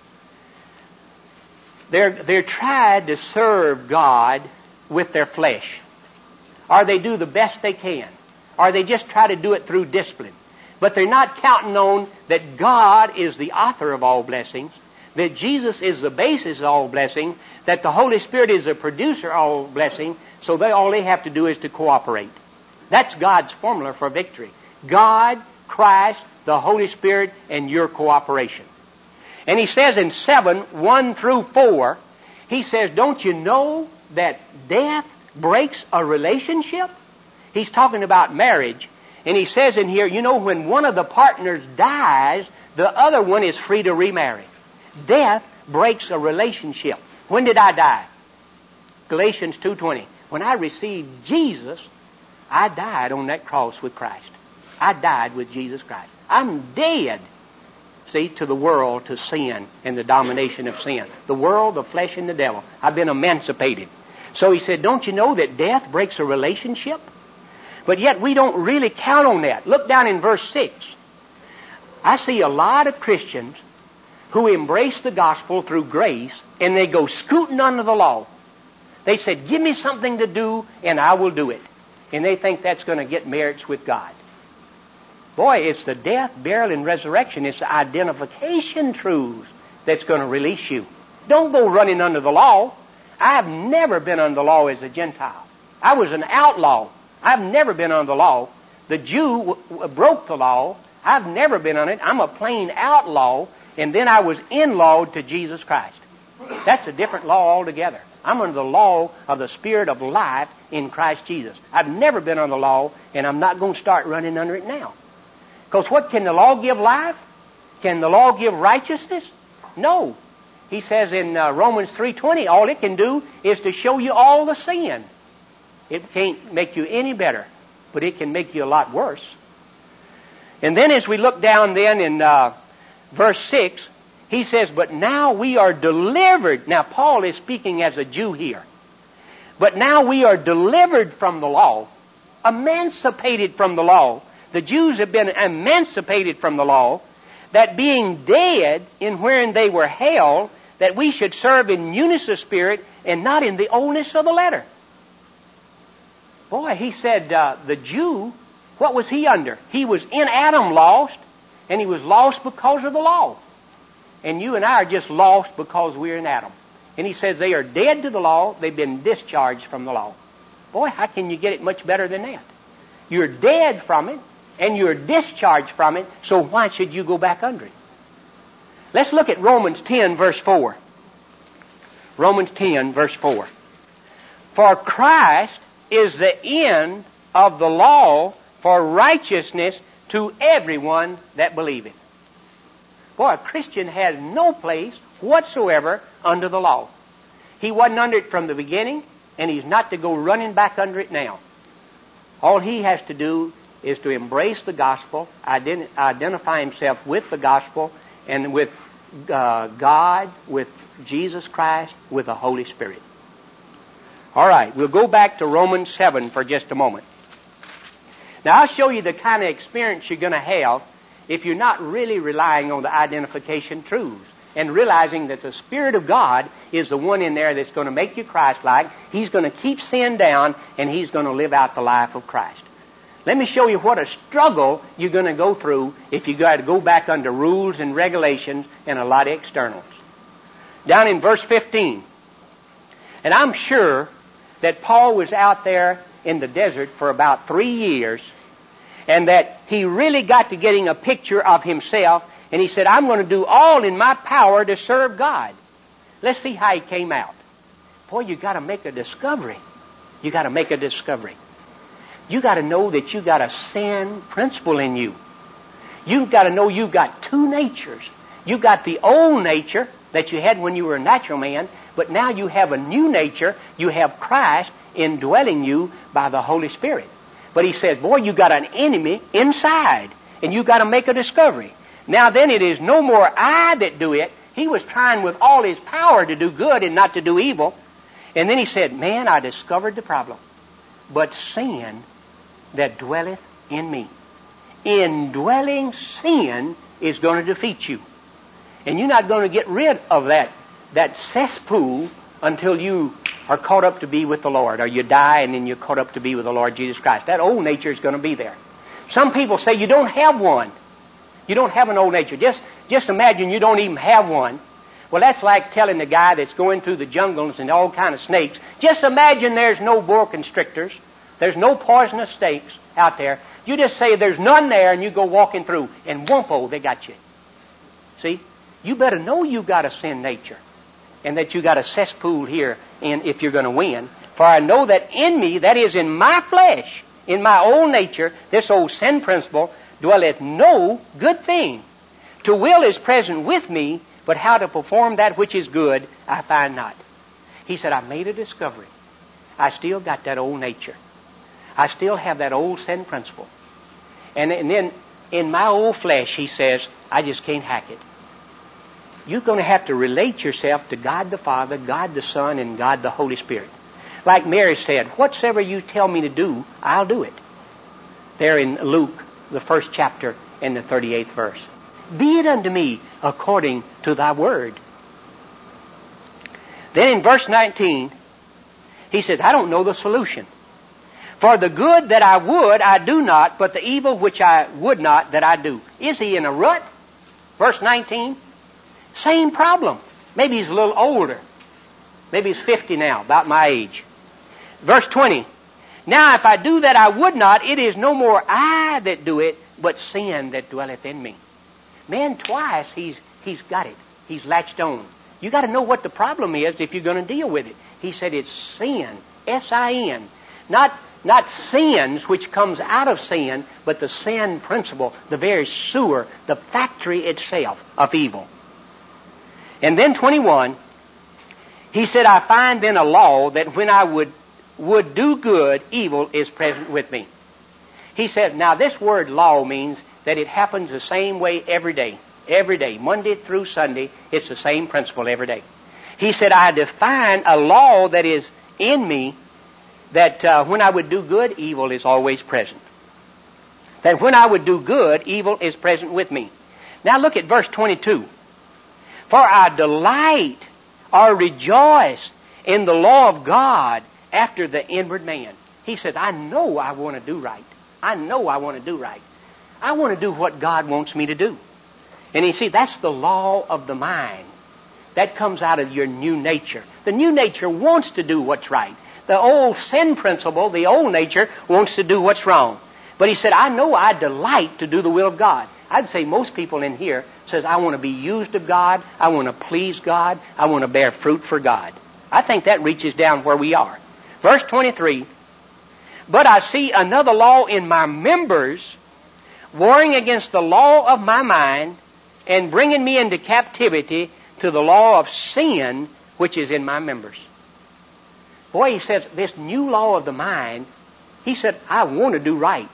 They're trying to serve God with their flesh. Or they do the best they can. Or they just try to do it through discipline. But they're not counting on that God is the author of all blessings, that Jesus is the basis of all blessing, that the Holy Spirit is the producer of all blessing, so all they have to do is to cooperate. That's God's formula for victory. God, Christ, the Holy Spirit, and your cooperation. And he says in 7, 1 through 4, he says, don't you know that death breaks a relationship? He's talking about marriage. And he says in here, you know, when one of the partners dies, the other one is free to remarry. Death breaks a relationship. When did I die? Galatians 2:20. When I received Jesus, I died on that cross with Christ. I died with Jesus Christ. I'm dead, see, to the world, to sin, and the domination of sin. The world, the flesh, and the devil. I've been emancipated. So he said, don't you know that death breaks a relationship? But yet we don't really count on that. Look down in verse 6. I see a lot of Christians who embrace the gospel through grace, and they go scooting under the law. They said, give me something to do, and I will do it. And they think that's going to get merits with God. Boy, it's the death, burial, and resurrection. It's the identification truths that's going to release you. Don't go running under the law. I've never been under the law as a Gentile. I was an outlaw. I've never been under the law. The Jew broke the law. I've never been on it. I'm a plain outlaw, and then I was in-lawed to Jesus Christ. That's a different law altogether. I'm under the law of the Spirit of life in Christ Jesus. I've never been under the law, and I'm not going to start running under it now. Because what can the law give life? Can the law give righteousness? No. He says in Romans 3:20, all it can do is to show you all the sin. It can't make you any better, but it can make you a lot worse. And then as we look down then in verse 6, He says, but now we are delivered. Now, Paul is speaking as a Jew here. But now we are delivered from the law, emancipated from the law. The Jews have been emancipated from the law, that being dead in wherein they were held, that we should serve in newness of spirit and not in the oldness of the letter. Boy, he said the Jew, what was he under? He was in Adam lost, and he was lost because of the law. And you and I are just lost because we're in Adam. And he says they are dead to the law, they've been discharged from the law. Boy, how can you get it much better than that? You're dead from it, and you're discharged from it, so why should you go back under it? Let's look at Romans 10, verse 4. Romans 10, verse 4. For Christ is the end of the law for righteousness to everyone that believeth. Boy, a Christian has no place whatsoever under the law. He wasn't under it from the beginning, and he's not to go running back under it now. All he has to do is to embrace the gospel, identify himself with the gospel, and with God, with Jesus Christ, with the Holy Spirit. All right, we'll go back to Romans 7 for just a moment. Now, I'll show you the kind of experience you're going to have if you're not really relying on the identification truths and realizing that the Spirit of God is the one in there that's going to make you Christ-like. He's going to keep sin down, and He's going to live out the life of Christ. Let me show you what a struggle you're going to go through if you got to go back under rules and regulations and a lot of externals. Down in verse 15. And I'm sure that Paul was out there in the desert for about 3 years, and that he really got to getting a picture of himself, and he said, I'm going to do all in my power to serve God. Let's see how he came out. Boy, you got to make a discovery. You got to make a discovery. You got to know that you got a sin principle in you. You've got to know you've got two natures. You've got the old nature that you had when you were a natural man, but now you have a new nature. You have Christ indwelling you by the Holy Spirit. But he says, boy, you got an enemy inside, and you got to make a discovery. Now then, it is no more I that do it. He was trying with all his power to do good and not to do evil. And then he said, man, I discovered the problem. But sin that dwelleth in me. Indwelling sin is going to defeat you. And you're not going to get rid of that cesspool until you are caught up to be with the Lord, or you die and then you're caught up to be with the Lord Jesus Christ. That old nature is going to be there. Some people say you don't have one. You don't have an old nature. Just imagine you don't even have one. Well, that's like telling the guy that's going through the jungles and all kind of snakes, just imagine there's no boa constrictors, there's no poisonous snakes out there. You just say there's none there, and you go walking through, and whoompo, they got you. See? You better know you've got a sin nature, and that you got a cesspool here, and if you're going to win. For I know that in me, that is in my flesh, in my old nature, this old sin principle, dwelleth no good thing. To will is present with me, but how to perform that which is good, I find not. He said, I made a discovery. I still got that old nature. I still have that old sin principle. And then in my old flesh, he says, I just can't hack it. You're going to have to relate yourself to God the Father, God the Son, and God the Holy Spirit. Like Mary said, whatsoever you tell me to do, I'll do it. There in Luke, the 1st chapter and the 38th verse. Be it unto me according to thy word. Then in verse 19, he says, I don't know the solution. For the good that I would, I do not, but the evil which I would not, that I do. Is he in a rut? Verse 19. Same problem. Maybe he's a little older. Maybe he's 50 now, about my age. Verse 20. Now if I do that I would not, it is no more I that do it, but sin that dwelleth in me. Man, twice he's got it. He's latched on. You got to know what the problem is if you're going to deal with it. He said it's sin. S-I-N. Not sins which comes out of sin, but the sin principle, the very sewer, the factory itself of evil. And then 21, he said, I find then a law that when I would do good, evil is present with me. He said, now this word law means that it happens the same way every day. Every day, Monday through Sunday, it's the same principle every day. He said, I define a law that is in me that when I would do good, evil is always present. That when I would do good, evil is present with me. Now look at verse 22. For I delight or rejoice in the law of God after the inward man. He says, I know I want to do right. I know I want to do right. I want to do what God wants me to do. And you see, that's the law of the mind. That comes out of your new nature. The new nature wants to do what's right. The old sin principle, the old nature, wants to do what's wrong. But he said, I know I delight to do the will of God. I'd say most people in here says, I want to be used of God. I want to please God. I want to bear fruit for God. I think that reaches down where we are. Verse 23, but I see another law in my members, warring against the law of my mind, and bringing me into captivity to the law of sin, which is in my members. Boy, he says, this new law of the mind, he said, I want to do right.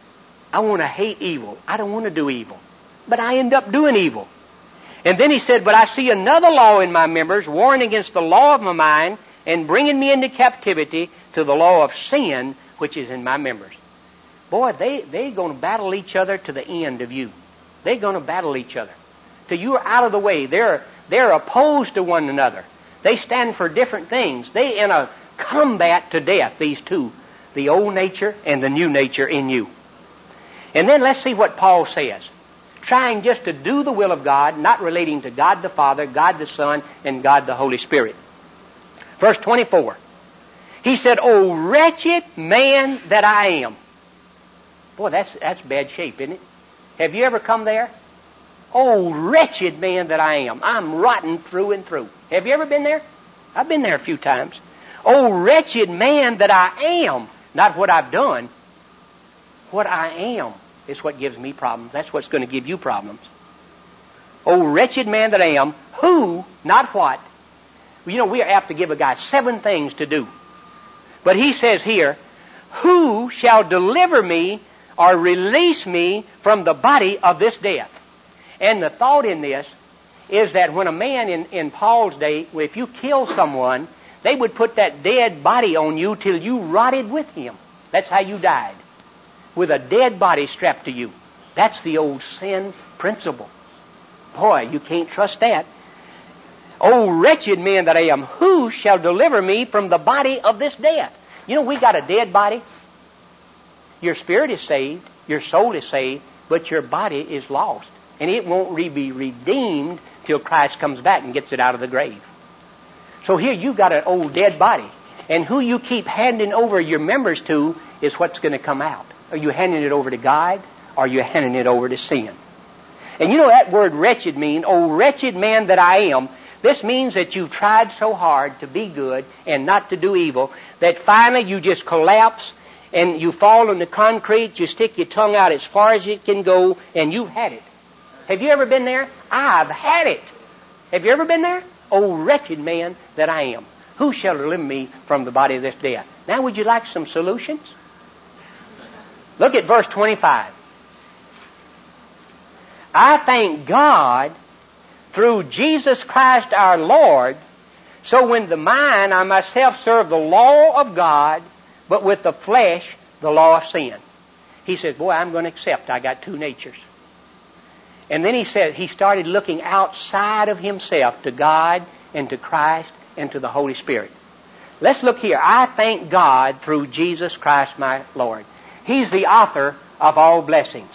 I want to hate evil. I don't want to do evil. But I end up doing evil. And then he said, but I see another law in my members, warring against the law of my mind, and bringing me into captivity to the law of sin, which is in my members. Boy, they're going to battle each other to the end of you. They're going to battle each other. Till you are out of the way. They're opposed to one another. They stand for different things. They in a combat to death, these two. The old nature and the new nature in you. And then let's see what Paul says. Trying just to do the will of God, not relating to God the Father, God the Son, and God the Holy Spirit. Verse 24. He said, O wretched man that I am. Boy, that's bad shape, isn't it? Have you ever come there? Oh, wretched man that I am. I'm rotten through and through. Have you ever been there? I've been there a few times. Oh, wretched man that I am. Not what I've done. What I am is what gives me problems. That's what's going to give you problems. Oh, wretched man that I am, who, not what. You know, we are apt to give a guy 7 things to do. But he says here, who shall deliver me or release me from the body of this death? And the thought in this is that when a man in Paul's day, if you kill someone, they would put that dead body on you till you rotted with him. That's how you died. With a dead body strapped to you. That's the old sin principle. Boy, you can't trust that. Oh, wretched man that I am, who shall deliver me from the body of this death? You know, we got a dead body. Your spirit is saved, your soul is saved, but your body is lost. And it won't be redeemed till Christ comes back and gets it out of the grave. So here you've got an old dead body. And who you keep handing over your members to is what's going to come out. Are you handing it over to God, or are you handing it over to sin? And you know that word wretched means, oh wretched man that I am. This means that you've tried so hard to be good and not to do evil that finally you just collapse and you fall on the concrete, you stick your tongue out as far as it can go, and you've had it. Have you ever been there? I've had it. Have you ever been there? Oh, wretched man that I am. Who shall deliver me from the body of this death? Now, would you like some solutions? Look at verse 25. I thank God through Jesus Christ our Lord, so when the mind I myself serve the law of God, but with the flesh the law of sin. He says, boy, I'm going to accept I got 2 natures. And then he said he started looking outside of himself to God and to Christ and to the Holy Spirit. Let's look here. I thank God through Jesus Christ my Lord. He's the author of all blessings.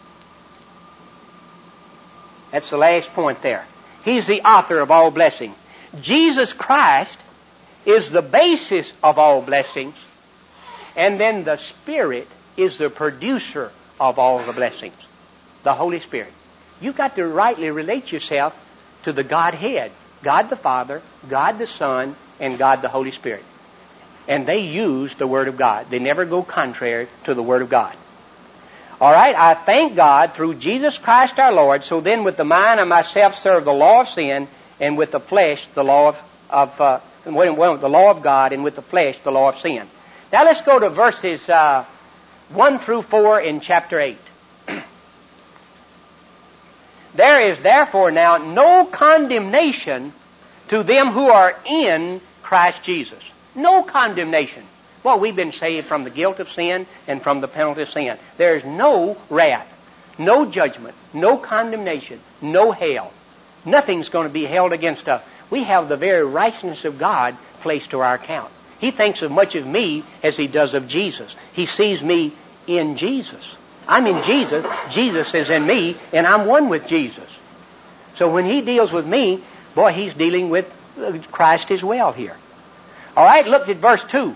That's the last point there. He's the author of all blessings. Jesus Christ is the basis of all blessings. And then the Spirit is the producer of all the blessings. The Holy Spirit. You've got to rightly relate yourself to the Godhead. God the Father, God the Son, and God the Holy Spirit. And they use the Word of God. They never go contrary to the Word of God. All right, I thank God through Jesus Christ our Lord, so then with the mind I myself serve the law of sin, and with the flesh the law of the law of God, and with the flesh the law of sin. Now let's go to verses 1 through 4 in chapter 8. There is therefore now no condemnation to them who are in Christ Jesus. No condemnation. Well, we've been saved from the guilt of sin and from the penalty of sin. There is no wrath, no judgment, no condemnation, no hell. Nothing's going to be held against us. We have the very righteousness of God placed to our account. He thinks as much of me as He does of Jesus. He sees me in Jesus. I'm in Jesus, Jesus is in me, and I'm one with Jesus. So when He deals with me, boy, He's dealing with Christ as well here. All right, look at verse 2.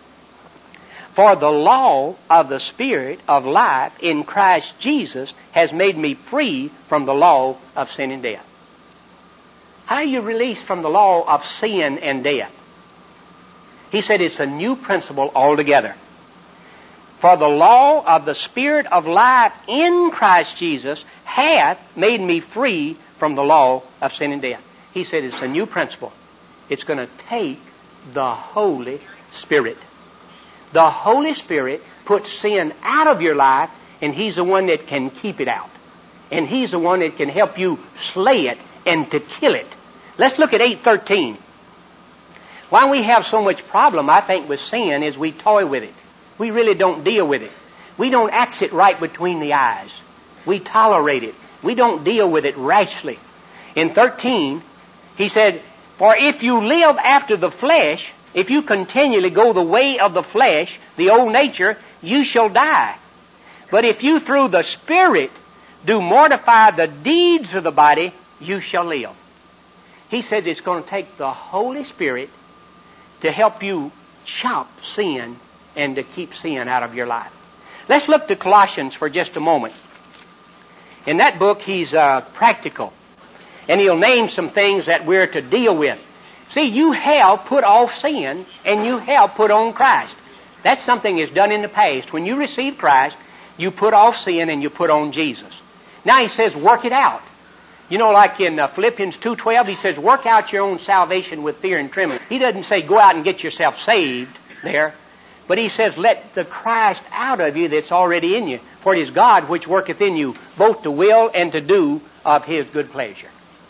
For the law of the Spirit of life in Christ Jesus has made me free from the law of sin and death. How are you released from the law of sin and death? He said it's a new principle altogether. For the law of the Spirit of life in Christ Jesus hath made me free from the law of sin and death. He said it's a new principle. It's going to take the Holy Spirit. The Holy Spirit puts sin out of your life, and He's the one that can keep it out. And He's the one that can help you slay it and to kill it. Let's look at 8:13. Why we have so much problem, I think, with sin is we toy with it. We really don't deal with it. We don't axe it right between the eyes. We tolerate it. We don't deal with it rashly. In 13, he said, for if you live after the flesh, if you continually go the way of the flesh, the old nature, you shall die. But if you through the Spirit do mortify the deeds of the body, you shall live. He says it's going to take the Holy Spirit to help you chop sin and to keep sin out of your life. Let's look to Colossians for just a moment. In that book, he's practical. And he'll name some things that we're to deal with. See, you have put off sin and you have put on Christ. That's something that's done in the past. When you receive Christ, you put off sin and you put on Jesus. Now he says, work it out. You know, like in Philippians 2:12, he says, work out your own salvation with fear and trembling. He doesn't say go out and get yourself saved there. But he says, let the Christ out of you that's already in you. For it is God which worketh in you, both to will and to do of His good pleasure.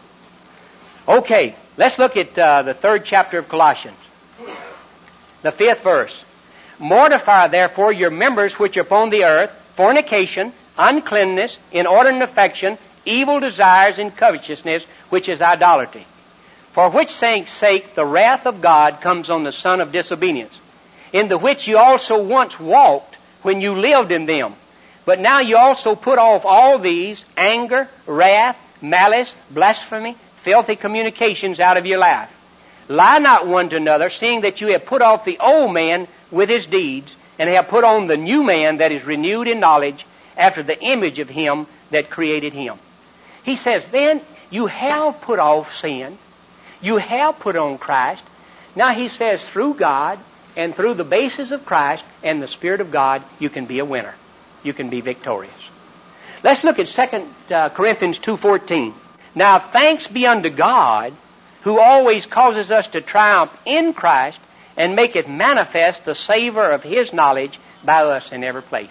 Okay, let's look at the 3rd chapter of Colossians. The 5th verse. Mortify therefore your members which are upon the earth, fornication, uncleanness, inordinate affection, evil desires, and covetousness, which is idolatry. For which sake the wrath of God comes on the son of disobedience, in the which you also once walked when you lived in them. But now you also put off all these, anger, wrath, malice, blasphemy, filthy communications out of your life. Lie not one to another, seeing that you have put off the old man with his deeds, and have put on the new man that is renewed in knowledge after the image of Him that created him. He says, then you have put off sin. You have put on Christ. Now he says, through God and through the basis of Christ and the Spirit of God, you can be a winner. You can be victorious. Let's look at 2 Corinthians 2:14. Now thanks be unto God, who always causes us to triumph in Christ and maketh manifest the savor of His knowledge by us in every place.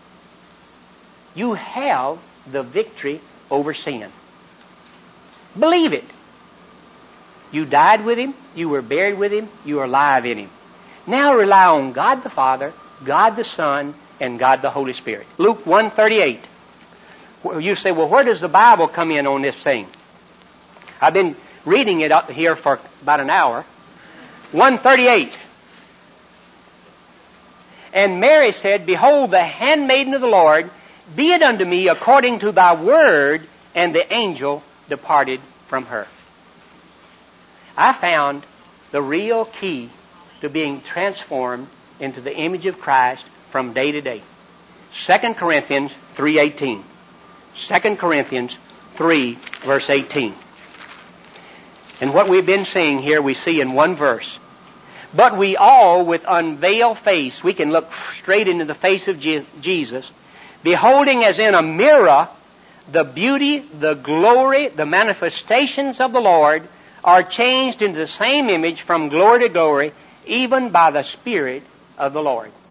You have the victory over sin. Believe it. You died with Him, you were buried with Him, you are alive in Him. Now rely on God the Father, God the Son, and God the Holy Spirit. Luke 1:38. You say, well, where does the Bible come in on this thing? I've been reading it up here for about an hour. 1:38. And Mary said, behold, the handmaiden of the Lord, be it unto me according to thy word, and the angel departed from her. I found the real key to being transformed into the image of Christ from day to day. 2 Corinthians 3:18. 2 Corinthians 3, verse 18. And what we've been seeing here, we see in one verse. But we all, with unveiled face, we can look straight into the face of Jesus, beholding as in a mirror the beauty, the glory, the manifestations of the Lord, are changed into the same image from glory to glory, even by the Spirit of the Lord.